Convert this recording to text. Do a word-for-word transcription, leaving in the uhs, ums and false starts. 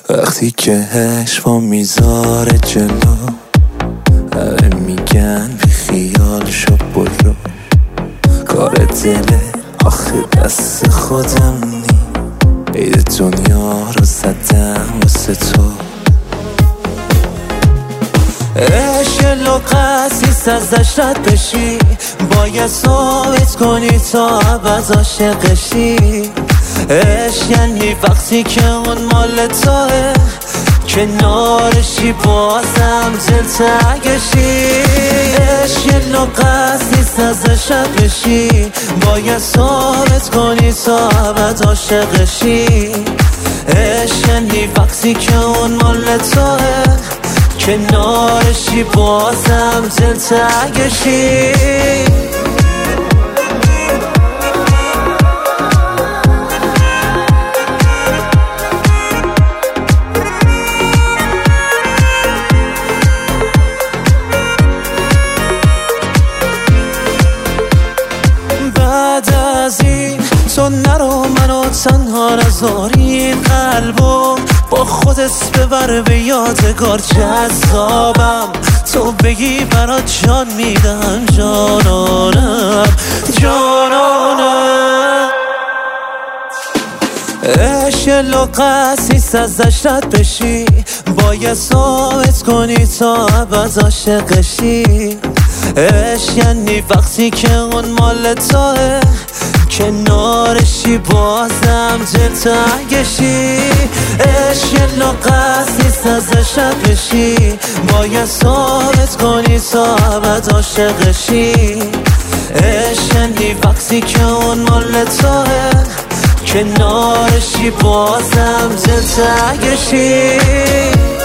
وقتی که عشقا میذاره جلو، همه میگن بی خیال شو برو، کار دله آخه دست خودم نی، عید دنیا رو زدم واسه تو. عشق لقصیست ازش رد بشی، باید ثابت کنی تا عبد عاشقشی. عشق یعنی وقتی که اون مال توه، کنارشی بازم دلتنگشی. عشق لقصیست ازش رد بشی، باید ثابت کنی تا عبد عاشقشی. عشق یعنی وقتی که اون مال توه، کنارشی بازم دلتنگشی. بعد از این تو نرو منو تنها نذاری، قلبو با خودت ببر به یادگار جذابم. تو بگی برات جان میدم، جانانم جانانم. عشق لقصیست ازش رد بشی، باید ثابت کنی تا عبد عاشقشی. عشق یعنی وقتی که اون مال توه، کنارشی بازم دلتنگشی. عشق لقصیست ازش رد بشی، باید ثابت کنی تا عبد عاشقشی. عشق یعنی وقتی که اون مال توه، کنارشی بازم دلتنگشی.